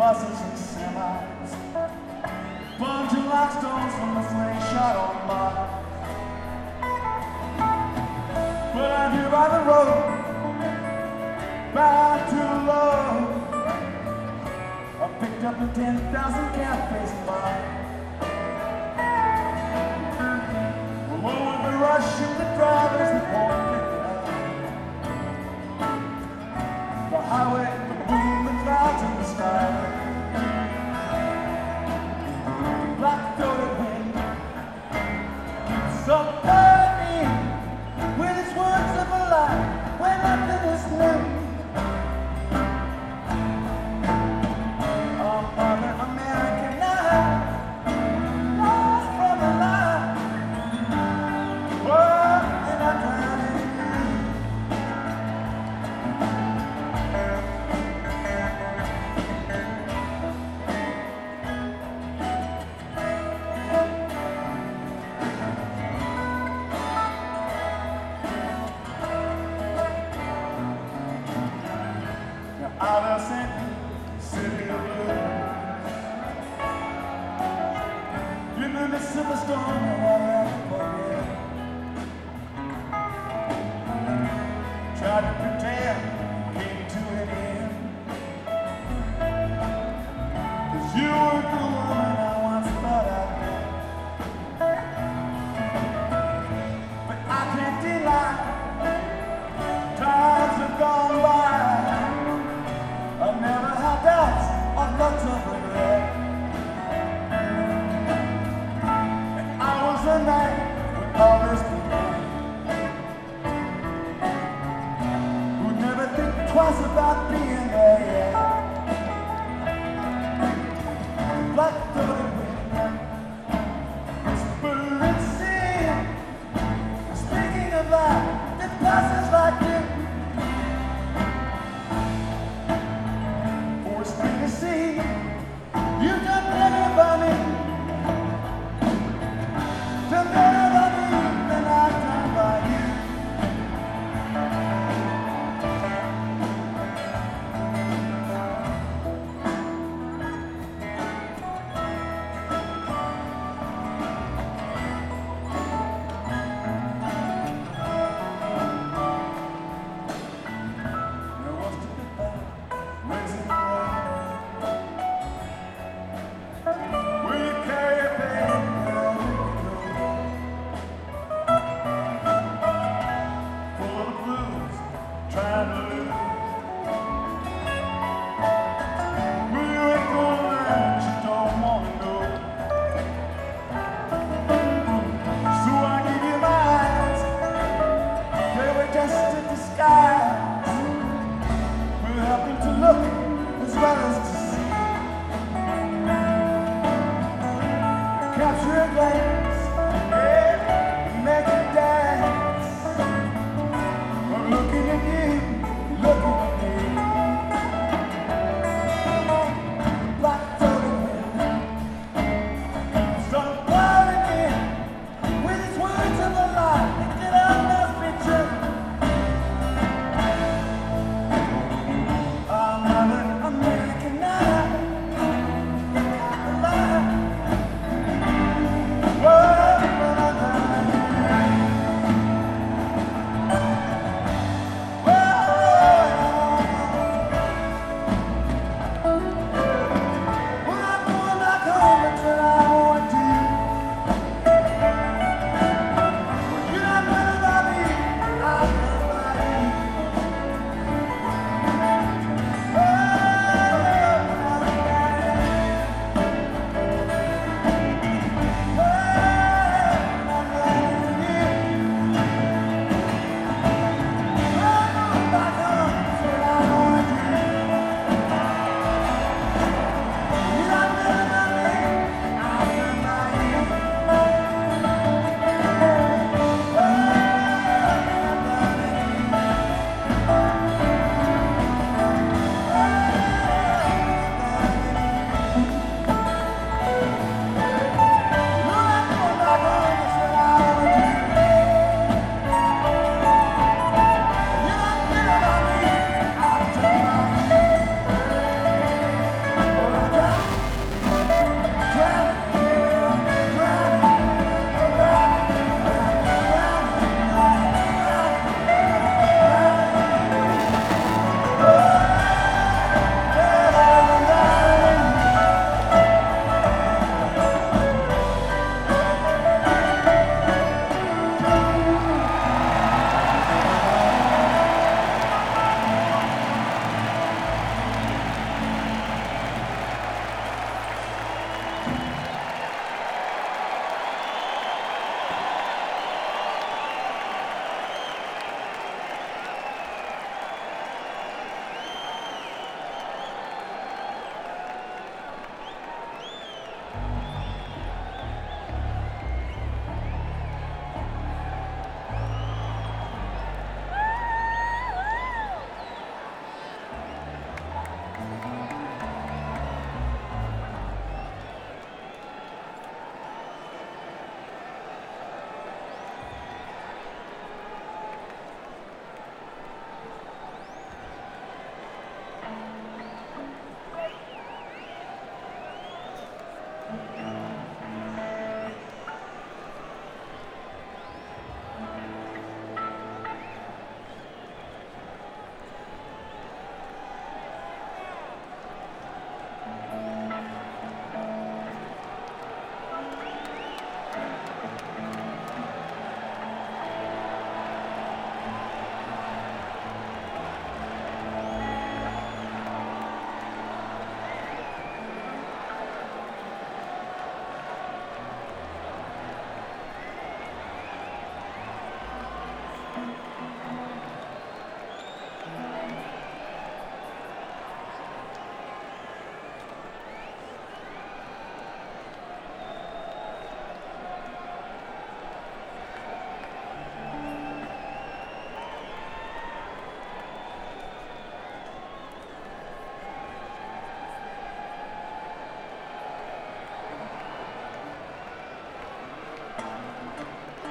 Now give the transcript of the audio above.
buses and semis, bunching like stones from the slingshot on Mars. But I'm here by the road, bound to love. I picked up in 10,000 cafes and bars. Along with the rush of the drivers that won't pick it up. The highway, the boom, the clouds in the sky. Black-throated wind keeps up burning with its words of a lie when nothing is new. Oh, Mother America now, lost from the line. Whoa, and I'm drowning in you. Out of St. City of Blue, in the midst of a storm, I'll never forget. Tried to pretend, came to an end. 'Cause you were the woman I once thought I'd met. But I can't deny, times have gone by. I've never had doubts or thoughts of regret. And I was the night when all this began. Who'd never think twice about being there yet. Black-throated wind, whispering sea, speaking of life that passes like you. See, you've done better by me, done better by me than I've done by you. There was to be back, raising the trying to lose. Well, you ain't gonna learn what you don't wanna know. So I give you my eyes, they were just a disguise. We're helping to look as well as to see. Capture a glance.